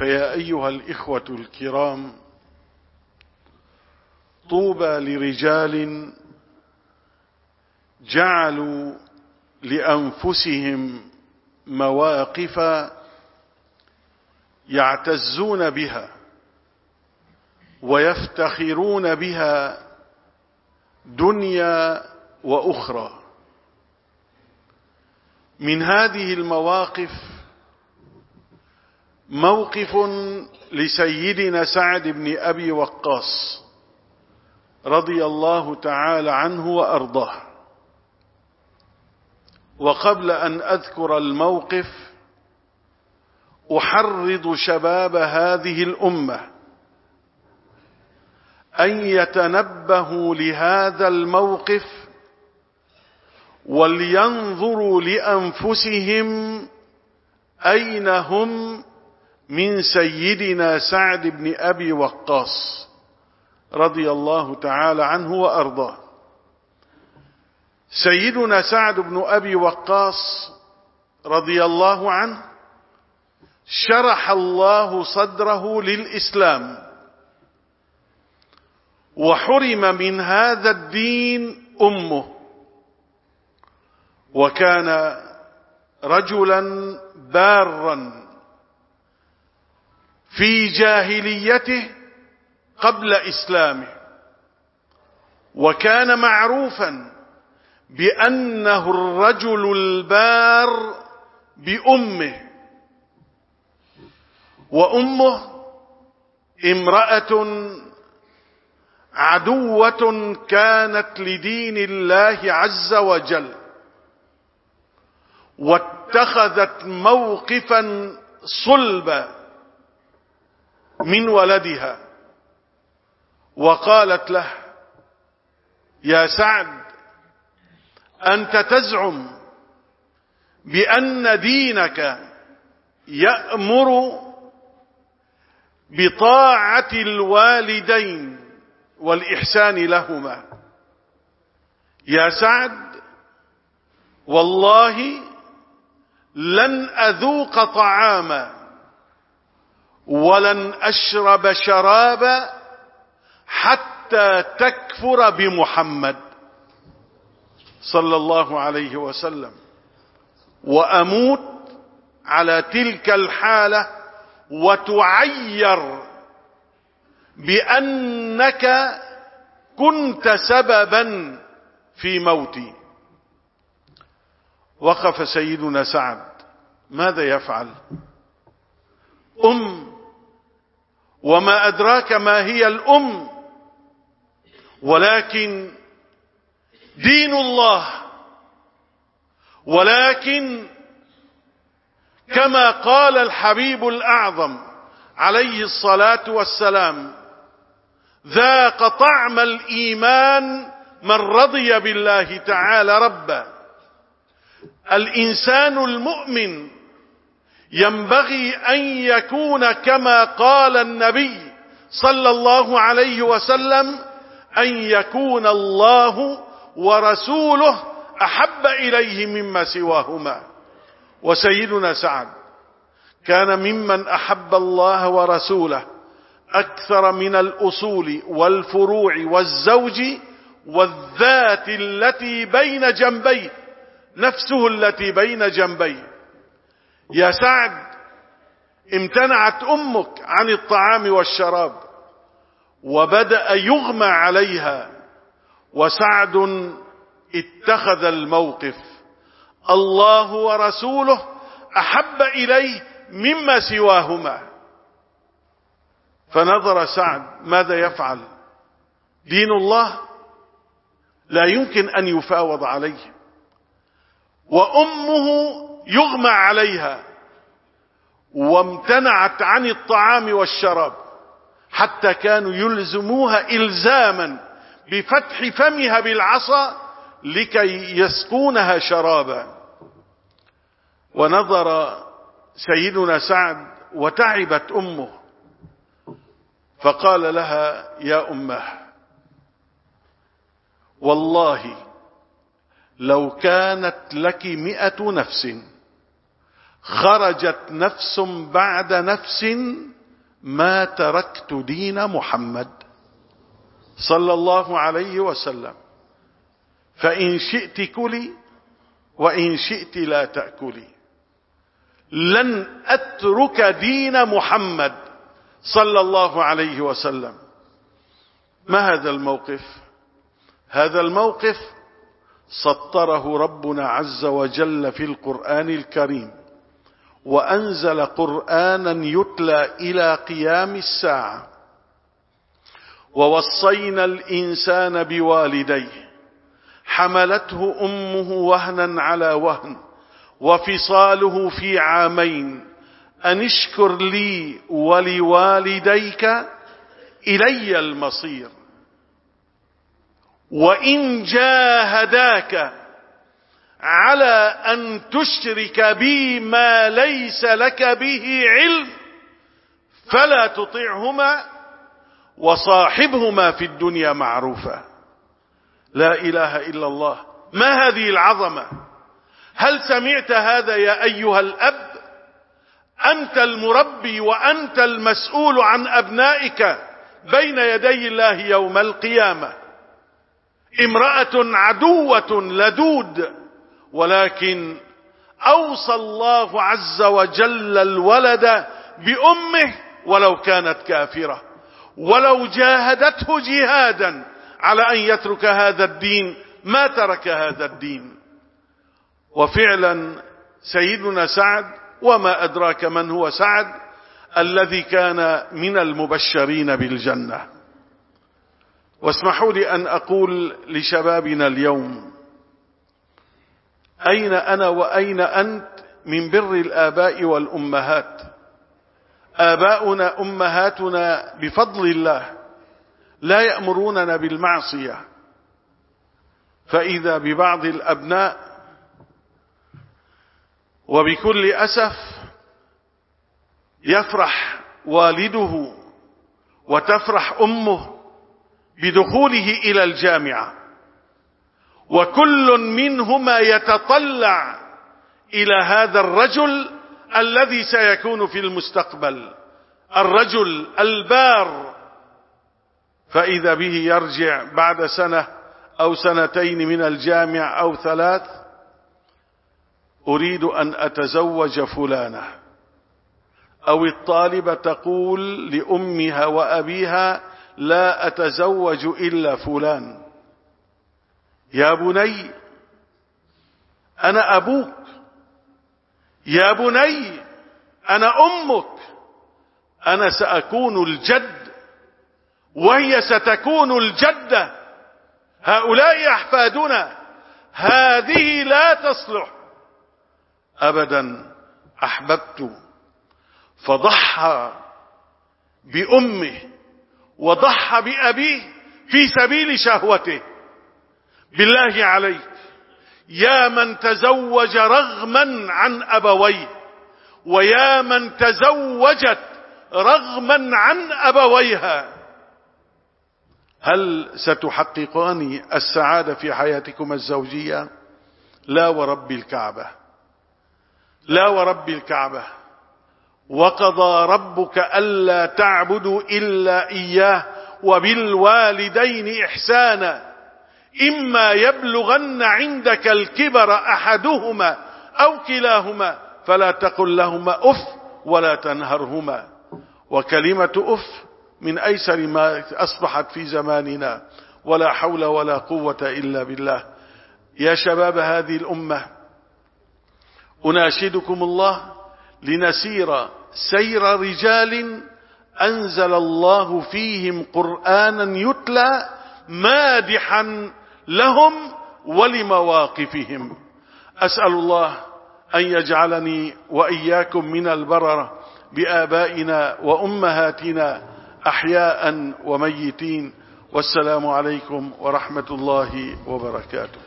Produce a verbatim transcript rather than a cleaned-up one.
فيا أيها الإخوة الكرام، طوبى لرجال جعلوا لأنفسهم مواقف يعتزون بها ويفتخرون بها دنيا وأخرى. من هذه المواقف موقف لسيدنا سعد بن أبي وقاص رضي الله تعالى عنه وأرضاه. وقبل أن أذكر الموقف أحرض شباب هذه الأمة أن يتنبهوا لهذا الموقف ولينظروا لأنفسهم أين هم من سيدنا سعد بن أبي وقاص رضي الله تعالى عنه وأرضاه. سيدنا سعد بن أبي وقاص رضي الله عنه شرح الله صدره للإسلام، وحرم من هذا الدين أمه، وكان رجلا بارا في جاهليته قبل إسلامه، وكان معروفا بأنه الرجل البار بأمه، وأمه امرأة عدوة كانت لدين الله عز وجل، واتخذت موقفا صلبا من ولدها، وقالت له: يا سعد، أنت تزعم بأن دينك يأمر بطاعة الوالدين والإحسان لهما. يا سعد، والله لن أذوق طعاما ولن أشرب شرابا حتى تكفر بمحمد صلى الله عليه وسلم، وأموت على تلك الحالة وتعير بأنك كنت سببا في موتي. وقف سيدنا سعد، ماذا يفعل؟ أم، وما أدراك ما هي الأم، ولكن دين الله. ولكن كما قال الحبيب الأعظم عليه الصلاة والسلام: ذاق طعم الإيمان من رضي بالله تعالى ربا. الإنسان المؤمن ينبغي أن يكون كما قال النبي صلى الله عليه وسلم: أن يكون الله ورسوله أحب إليه مما سواهما. وسيدنا سعد كان ممن أحب الله ورسوله أكثر من الأصول والفروع والزوج والذات التي بين جنبيه، نفسه التي بين جنبيه. يا سعد، امتنعت أمك عن الطعام والشراب وبدأ يغمى عليها، وسعد اتخذ الموقف: الله ورسوله أحب إليه مما سواهما. فنظر سعد ماذا يفعل؟ دين الله لا يمكن أن يفاوض عليه، وأمه يغمى عليها وامتنعت عن الطعام والشراب، حتى كانوا يلزموها إلزاما بفتح فمها بالعصا لكي يسقونها شرابا. ونظر سيدنا سعد وتعبت أمه، فقال لها: يا أمه، والله لو كانت لك مئة نفس خرجت نفس بعد نفس ما تركت دين محمد صلى الله عليه وسلم، فإن شئت كلي وإن شئت لا تأكلي. لن أترك دين محمد صلى الله عليه وسلم. ما هذا الموقف؟ هذا الموقف سطره ربنا عز وجل في القرآن الكريم، وأنزل قرآنا يتلى إلى قيام الساعة. ووصينا الإنسان بوالديه حملته أمه وهنا على وهن وفصاله في عامين أن اشكر لي ولوالديك إلي المصير. وإن جاهداك على أن تشرك بي ما ليس لك به علم فلا تطعهما وصاحبهما في الدنيا معروفا. لا إله إلا الله. ما هذه العظمة؟ هل سمعت هذا يا أيها الأب؟ أنت المربي وأنت المسؤول عن أبنائك بين يدي الله يوم القيامة. امرأة عدوة لدود، ولكن أوصى الله عز وجل الولد بأمه ولو كانت كافرة، ولو جاهدته جهادا على أن يترك هذا الدين ما ترك هذا الدين. وفعلا سيدنا سعد، وما أدراك من هو سعد، الذي كان من المبشرين بالجنة. واسمحوا لي أن أقول لشبابنا اليوم: أين أنا وأين أنت من بر الآباء والأمهات؟ آباؤنا أمهاتنا بفضل الله لا يأمروننا بالمعصية، فإذا ببعض الأبناء وبكل أسف يفرح والده وتفرح أمه بدخوله إلى الجامعة، وكل منهما يتطلع إلى هذا الرجل الذي سيكون في المستقبل، الرجل البار، فإذا به يرجع بعد سنة أو سنتين من الجامعة أو ثلاث: أريد أن أتزوج فلانة. أو الطالبة تقول لأمها وأبيها: لا أتزوج إلا فلان. يا بني أنا أبوك، يا بني أنا أمك، أنا سأكون الجد وهي ستكون الجدة، هؤلاء أحفادنا، هذه لا تصلح أبدا. أحببت فضحى بأمه وضحى بأبيه في سبيل شهوته. بالله عليك يا من تزوج رغما عن أبويه، ويا من تزوجت رغما عن أبويها، هل ستحققان السعادة في حياتكم الزوجية؟ لا ورب الكعبة، لا ورب الكعبة. وقضى ربك ألا تعبدوا إلا إياه وبالوالدين إحسانا إما يبلغن عندك الكبر أحدهما أو كلاهما فلا تقل لهما أف ولا تنهرهما. وكلمة أف من أيسر ما أصبحت في زماننا، ولا حول ولا قوة إلا بالله. يا شباب هذه الأمة، أناشدكم الله لنسير سير رجال أنزل الله فيهم قرآنا يتلى مادحا لهم ولمواقفهم. أسأل الله أن يجعلني وإياكم من البررة بآبائنا وأمهاتنا أحياء وميتين. والسلام عليكم ورحمة الله وبركاته.